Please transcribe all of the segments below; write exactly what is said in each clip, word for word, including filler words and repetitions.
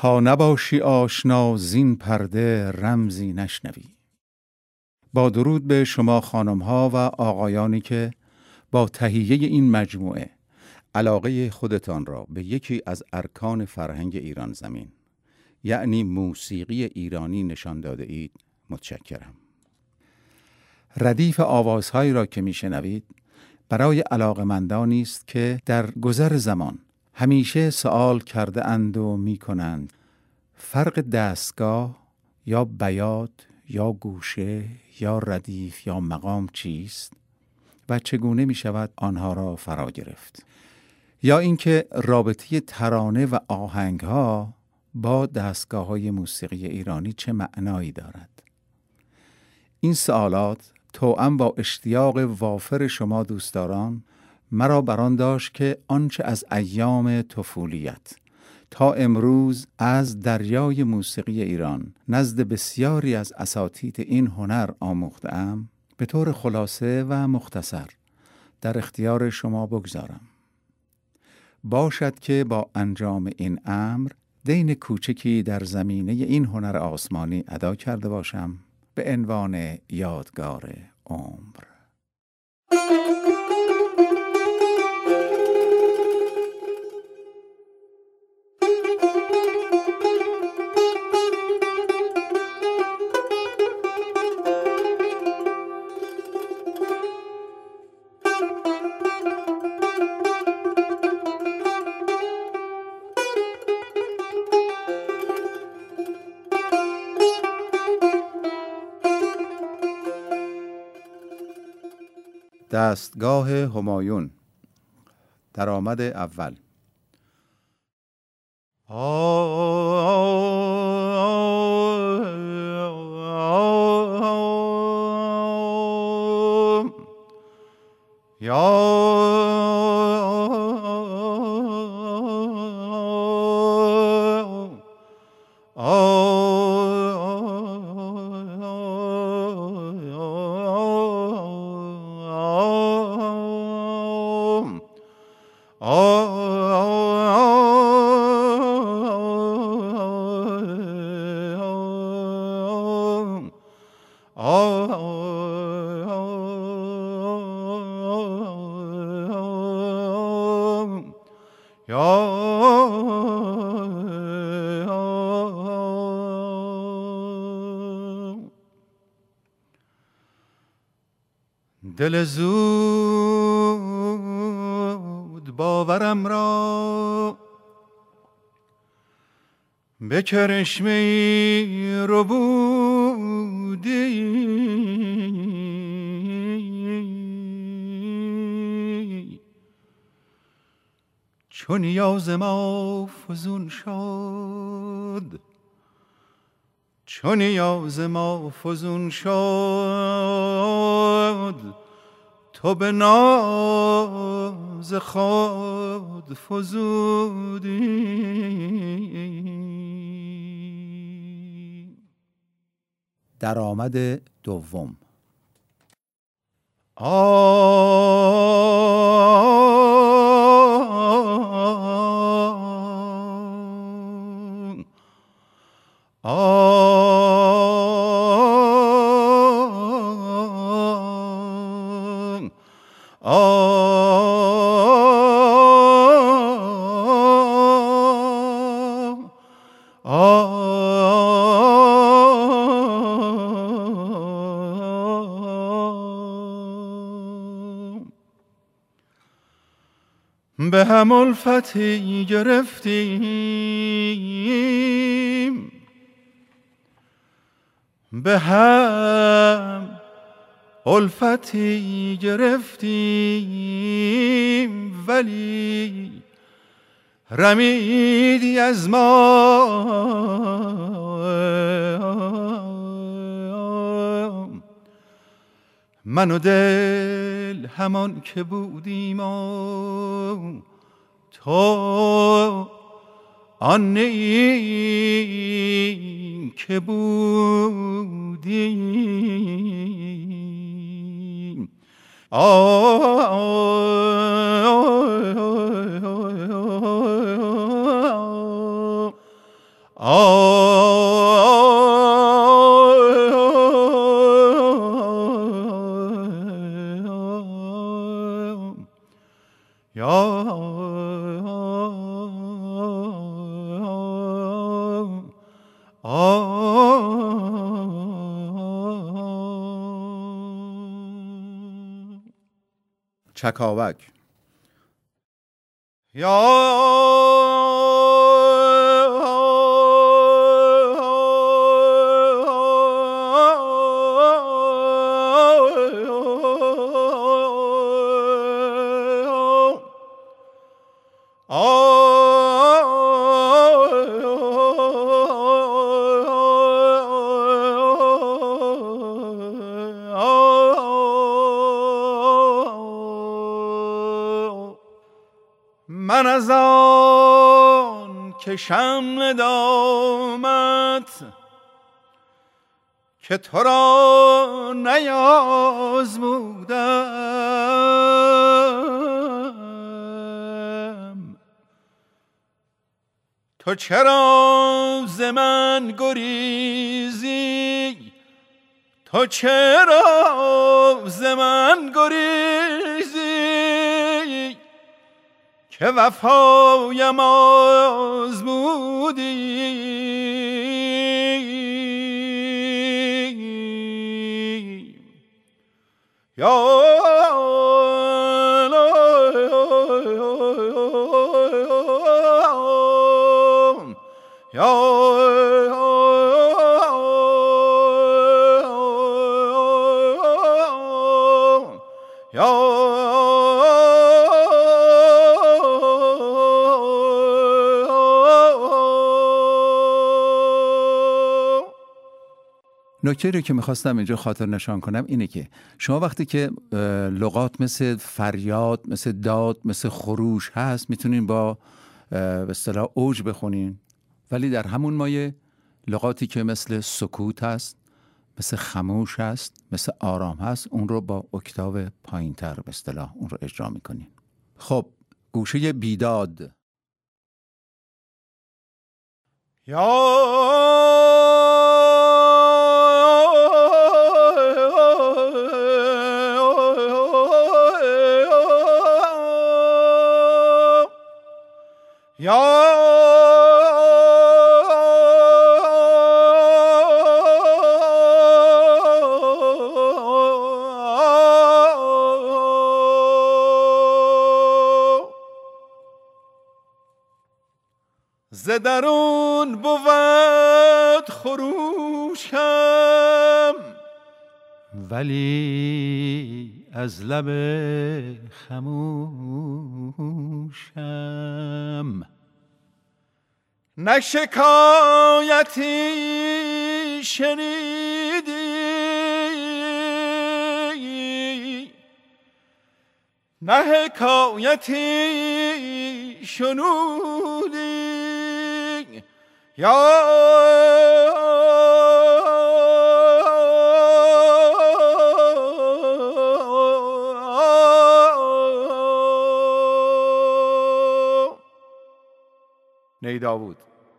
تا نباشی آشنا زین پرده رمزی نشنوی. با درود به شما خانم‌ها و آقایانی که با تهیه این مجموعه علاقه خودتان را به یکی از ارکان فرهنگ ایران زمین یعنی موسیقی ایرانی نشان داده اید، متشکرم. ردیف آوازهایی را که میشنوید برای علاقمندانی است که در گذر زمان همیشه سوال کرده اند و می کنند فرق دستگاه یا بیات یا گوشه یا ردیف یا مقام چیست و چگونه می شود آنها را فرا گرفت، یا اینکه رابطه ترانه و آهنگ ها با دستگاه های موسیقی ایرانی چه معنایی دارد. این سوالات توأم با اشتیاق وافر شما دوستداران مرا بران داشت که آنچه از ایام طفولیت تا امروز از دریای موسیقی ایران نزد بسیاری از اساتید این هنر آموخته‌ام به طور خلاصه و مختصر در اختیار شما بگذارم. باشد که با انجام این امر دین کوچکی در زمینه این هنر آسمانی ادا کرده باشم به عنوان یادگار عمر. دستگاه همایون، درآمد اول. دل زود باورم را به کرشمه‌ای ربودی، چون نیاز ما فزون شد چون نیاز ما فزون شد تو به ناز خود فزودی. درآمد دوم. به هم الفتی گرفتیم به هم الفتی گرفتیم ولی رمیدی از ما، من و دل همان که بودیم و تو آن نییم که بودیم. چکاوک. من از آن که شمع دامت که تو را نیازمودم، تو چرا ز من گریزی؟ تو چرا ز من گریزی که وفایم آزمودی؟ یا نکته رو که میخواستم اینجا خاطر نشان کنم اینه که شما وقتی که لغات مثل فریاد، مثل داد، مثل خروش هست میتونین با به اصطلاح اوج بخونین، ولی در همون مایه لغاتی که مثل سکوت هست، مثل خموش هست، مثل آرام هست، اون رو با اکتاو پایین تر به اصطلاح اون رو اجرا میکنین. خب گوشه بیداد. یا یا ز درون بود خروشم، ولی از لب خموشم. نه شکایتی شنیدی، نه حکایتی شنودی. یا نی داوود.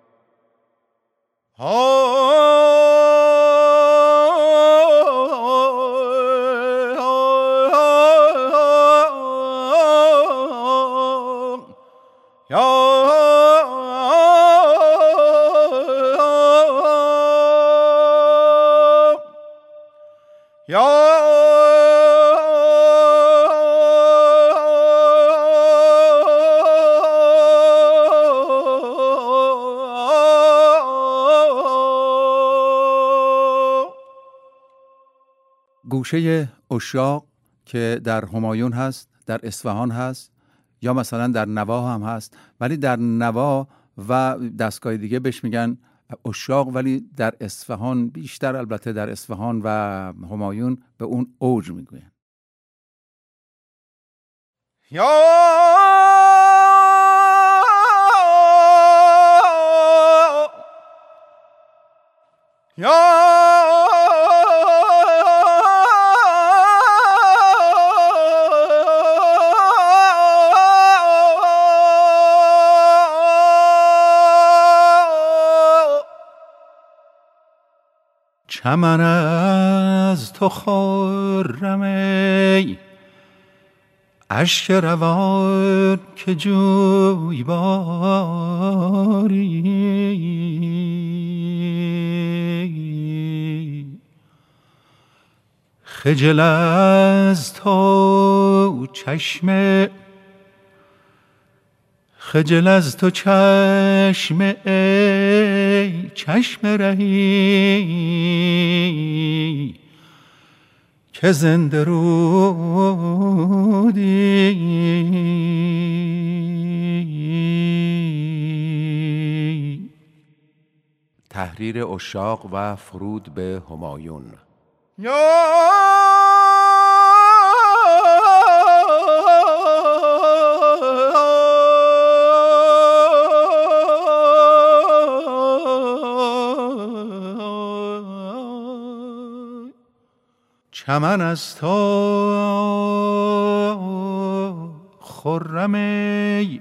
گوشه اشاق که در همایون هست، در اصفهان هست، یا مثلا در نوا هم هست، ولی در نوا و دستگاه دیگه بهش میگن اشاق، ولی در اصفهان بیشتر، البته در اصفهان و همایون به اون اوج میگوین. یا یا چمن از تو خرم ای اشک روان که جویباری، خجل از تو چشم خجل از تو چشم ای چشم رهی که زنده رودی. تحریر عشاق و فرود به همایون. چمن از تو خرم ای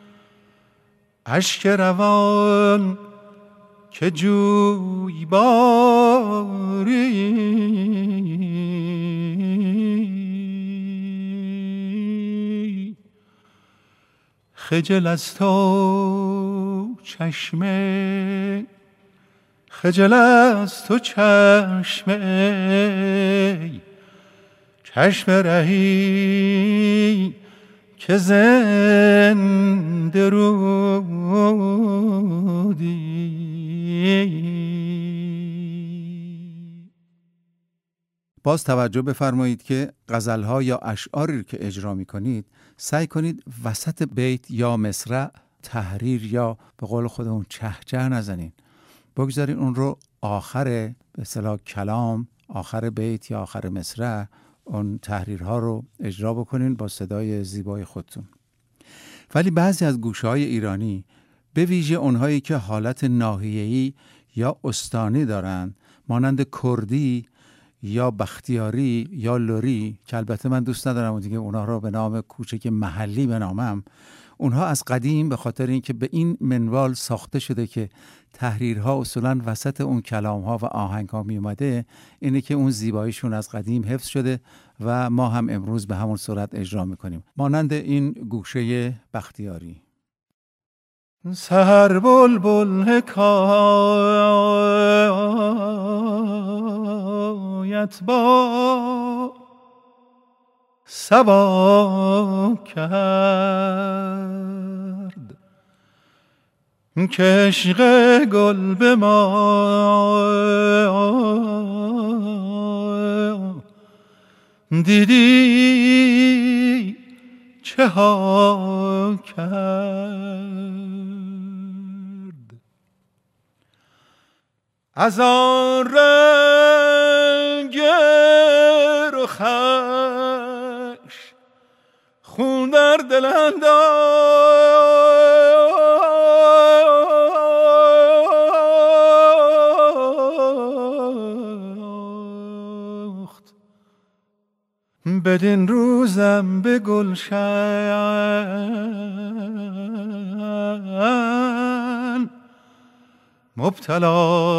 اشک روان که جویباری، خجل از تو چشم خجل از تو چشم ای چشم رهی که زنده رودی. باز توجه بفرمایید که غزل‌ها یا اشعاری که اجرا می‌کنید سعی کنید وسط بیت یا مصرع تحریر یا به قول خودمون چهچه نزنید. بگذارید اون رو آخر به اصطلاح کلام، آخر بیت یا آخر مصرع اون تحریرها رو اجرا بکنین با صدای زیبای خودتون. ولی بعضی از گوشه‌های ایرانی به ویژه اونهایی که حالت ناحیه‌ای یا استانی دارن، مانند کردی یا بختیاری یا لری که البته من دوست ندارم و دیگه اونها رو به نام کوچک محلی بنامم، اونها از قدیم به خاطر اینکه به این منوال ساخته شده که تحریرها اصولاً وسط اون کلام‌ها و آهنگ‌ها می اومده، اینه که اون زیباییشون از قدیم حفظ شده و ما هم امروز به همون صورت اجرا می‌کنیم. مانند این گوشه بختیاری. سحر بلبل حکایت با صبا کرد که عشق گل به ما دیدی چه ها کرد. از آن رنگ رخش خون در دل انداخت، بدین روزم به گلشن مبتلا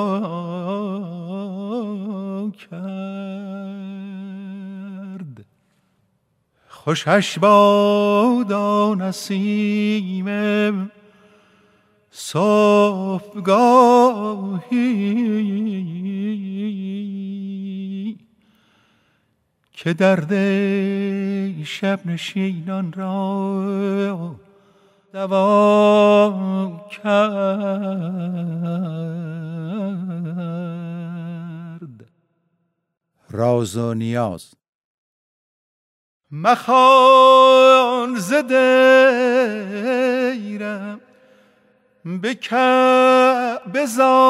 کرد. خوشش بادا نسیم صبحگاهی که درد شب نشینان را دوا کرد. راز و نیاز. مخوان ز دیرم به کعبه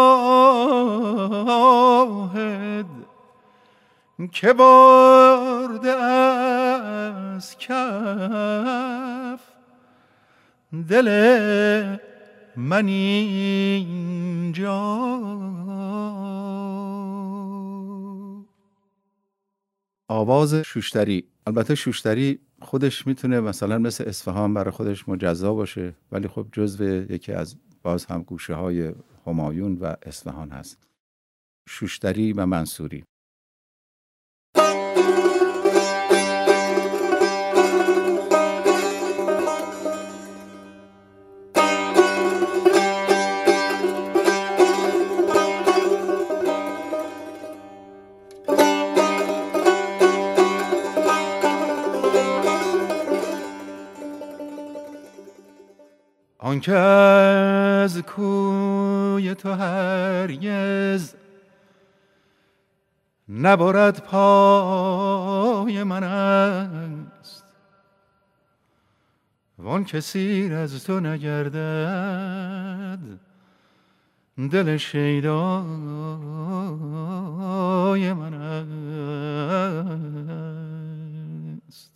زاهد که برده از کف دل من اینجا. آواز شوشتری. البته شوشتری خودش میتونه مثلا مثل اصفهان برای خودش مجزا باشه، ولی خب جزو یکی از باز هم گوشه های همایون و اصفهان هست. شوشتری و منصوری. آنکه از کوی تو هرگز نبرد پای من است، وان که سیر از تو نگردد دل شیدای من است.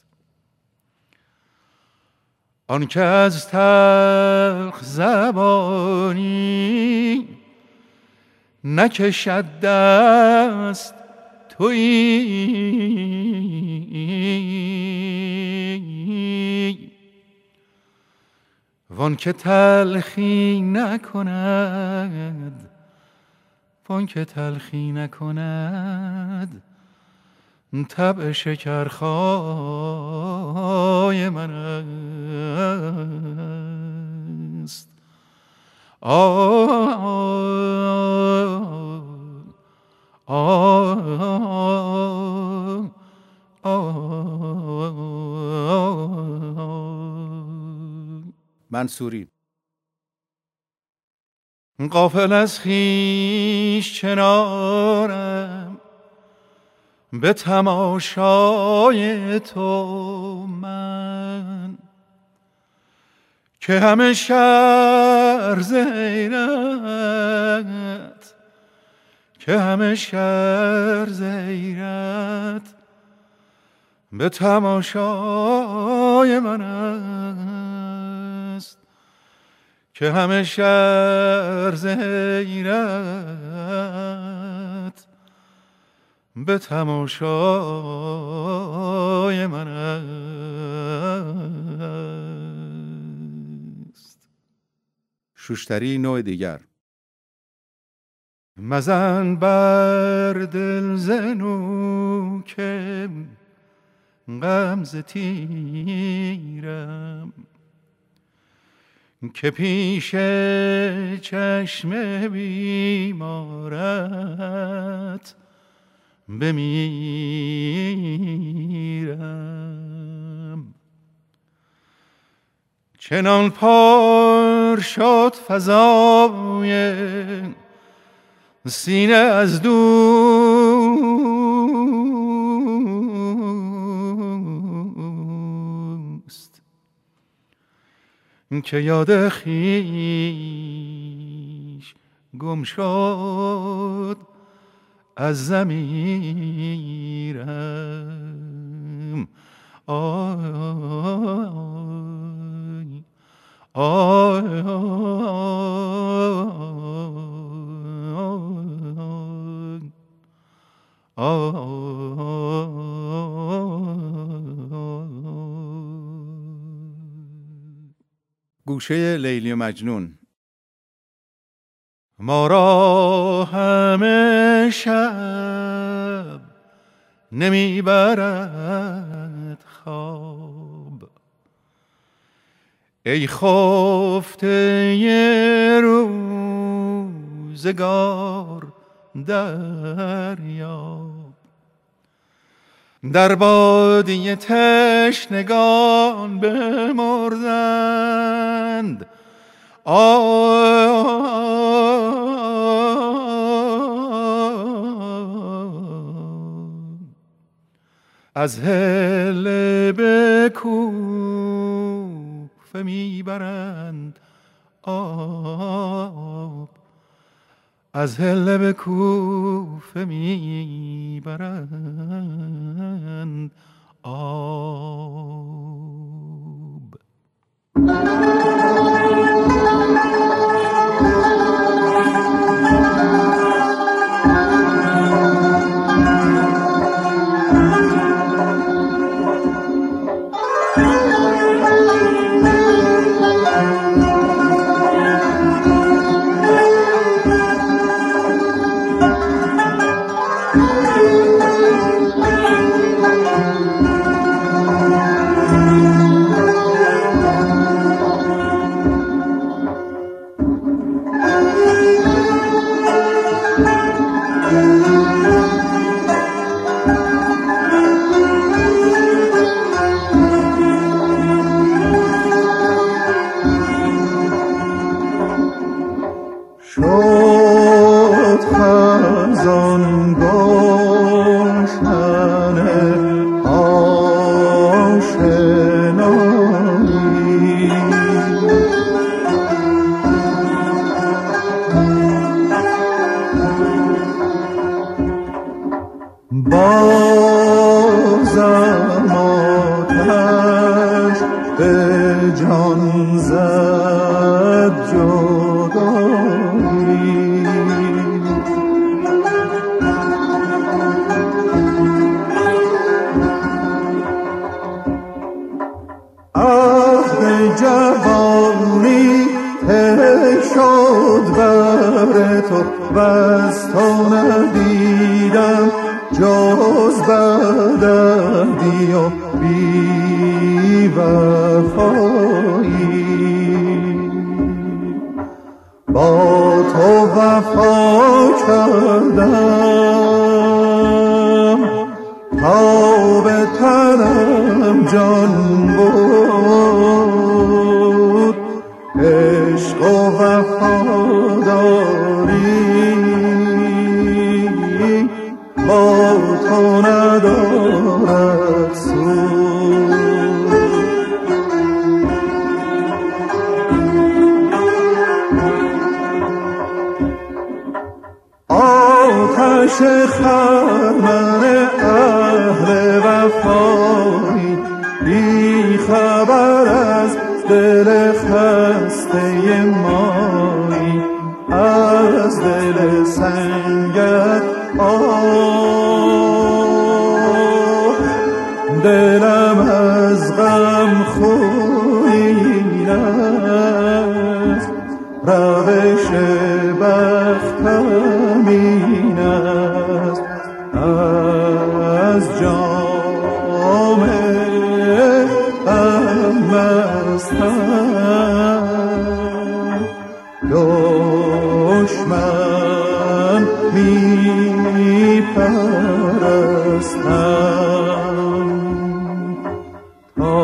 آن که از تلخ زبانی نکشد دست تویی، وان که تلخی نکند وان که تلخی نکند طبع شکرخای من است. آه آه منصوری. غافل از خویش چنانم به تماشای تو من، که همه شر ز حیرت که همه شر ز حیرت به تماشای من است، که همه شر ز حیرت به تماشای من است. شوشتری نوع دیگر. مزن بر دل زنو که غمزه تیرم، که پیش چشم بیمارت بمیرم. چنان پار شد فضای سینه از دوست، که یاد خویش گم شد از ضمیرم. آی آی گوشه لیلی و مجنون. ما را همه شب نمیبرد خواب، ای خفته روزگار دریاب. در بادیه تشنگان بمردند، از هله به کوفه میبرند آب، از هله به کوفه میبرند آب. شد خزان گلشن آشنایی، بازم آتش به جان زد جدایی، عهد جوانی طی شد بر تو، بس تو ندیدم جز بدردی و بی وفایی، با تو وفا کردم تا به تنم جان بود، عشق و وفاداری با تو ندارد سود. آتش خرمن اهل وفایی، بی خبر از دل خسته مایی، از دل سنگت آه، دلم از غم خونین است، روش بختم این است، از جام غم مستم، دشمن می پرستم تا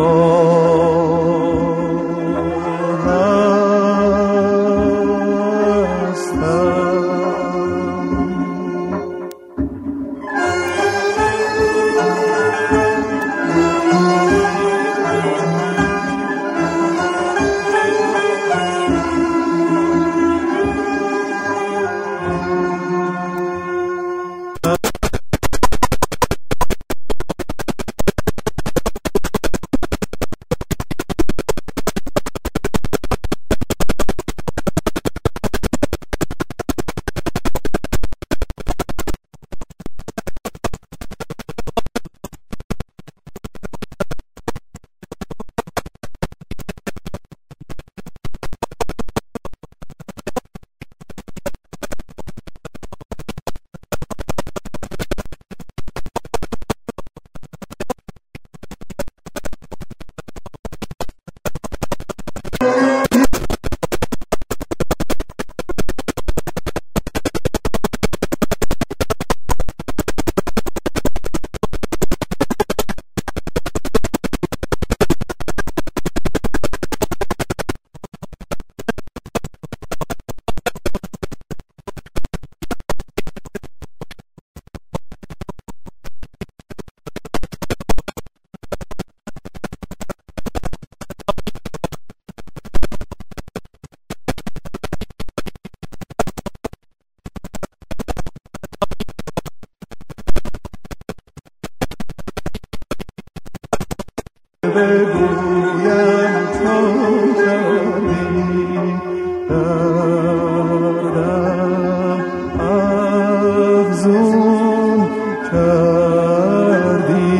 بگویم تو کردی دردم افزون کردی.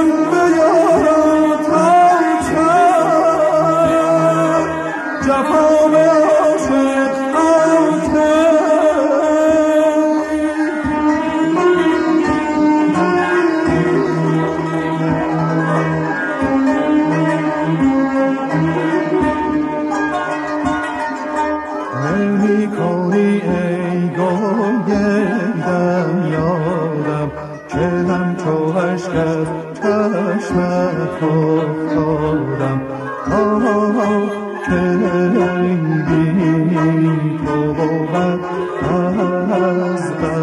از